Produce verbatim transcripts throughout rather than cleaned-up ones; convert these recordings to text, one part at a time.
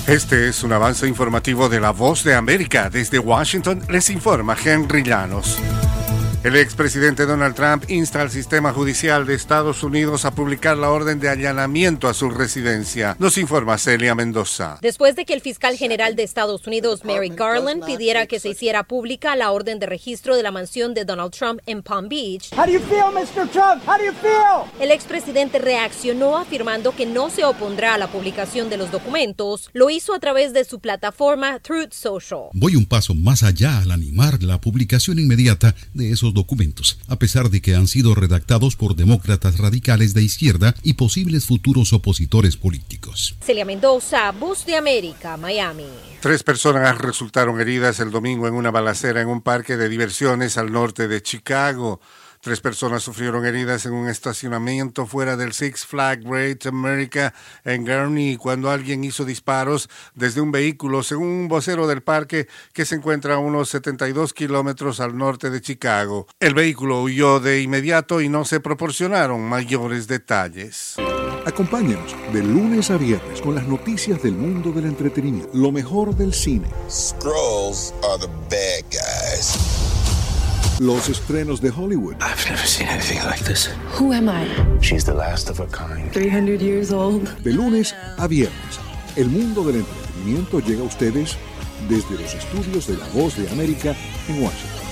Este es un avance informativo de La Voz de América. Desde Washington les informa Henry Llanos. El expresidente Donald Trump insta al sistema judicial de Estados Unidos a publicar la orden de allanamiento a su residencia. Nos informa Celia Mendoza. Después de que el fiscal general de Estados Unidos, Merrick Garland, pidiera que se hiciera pública la orden de registro de la mansión de Donald Trump en Palm Beach, How do you feel, mister Trump? How do you feel? El expresidente reaccionó afirmando que no se opondrá a la publicación de los documentos. Lo hizo a través de su plataforma Truth Social. Voy un paso más allá al animar la publicación inmediata de esos documentos, a pesar de que han sido redactados por demócratas radicales de izquierda y posibles futuros opositores políticos. Celia Mendoza, Voz de América, Miami. Tres personas resultaron heridas el domingo en una balacera en un parque de diversiones al norte de Chicago. Tres personas sufrieron heridas en un estacionamiento fuera del Six Flags Great America en Gurnee cuando alguien hizo disparos desde un vehículo, según un vocero del parque que se encuentra a unos setenta y dos kilómetros al norte de Chicago. El vehículo huyó de inmediato y no se proporcionaron mayores detalles. Acompáñanos de lunes a viernes con las noticias del mundo del entretenimiento, lo mejor del cine. Skrulls are the bad guys. Los estrenos de Hollywood. I've never seen anything like this. Who am I? She's the last of her kind. three hundred years old. De lunes a viernes, el mundo del entretenimiento llega a ustedes desde los estudios de La Voz de América en Washington.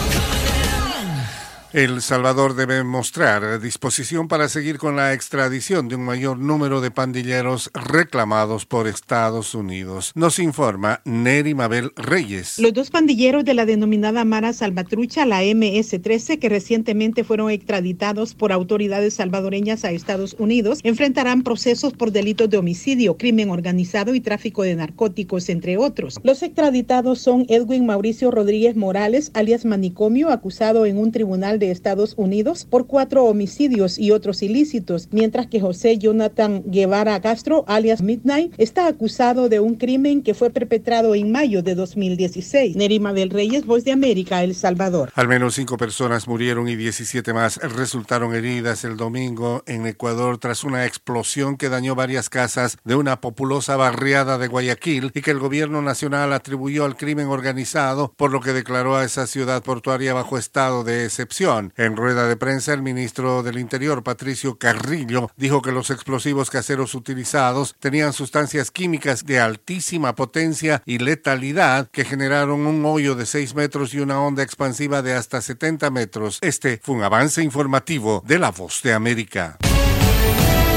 El Salvador debe mostrar disposición para seguir con la extradición de un mayor número de pandilleros reclamados por Estados Unidos. Nos informa Neri Mabel Reyes. Los dos pandilleros de la denominada Mara Salvatrucha, la eme ese trece, que recientemente fueron extraditados por autoridades salvadoreñas a Estados Unidos, enfrentarán procesos por delitos de homicidio, crimen organizado y tráfico de narcóticos, entre otros. Los extraditados son Edwin Mauricio Rodríguez Morales, alias Manicomio, acusado en un tribunal de de Estados Unidos por cuatro homicidios y otros ilícitos, mientras que José Jonathan Guevara Castro, alias Midnight, está acusado de un crimen que fue perpetrado en mayo de dos mil dieciséis. Nerima del Reyes, Voz de América, El Salvador. Al menos cinco personas murieron y diecisiete más resultaron heridas el domingo en Ecuador tras una explosión que dañó varias casas de una populosa barriada de Guayaquil y que el gobierno nacional atribuyó al crimen organizado, por lo que declaró a esa ciudad portuaria bajo estado de excepción. En rueda de prensa, el ministro del Interior, Patricio Carrillo, dijo que los explosivos caseros utilizados tenían sustancias químicas de altísima potencia y letalidad que generaron un hoyo de seis metros y una onda expansiva de hasta setenta metros. Este fue un avance informativo de La Voz de América.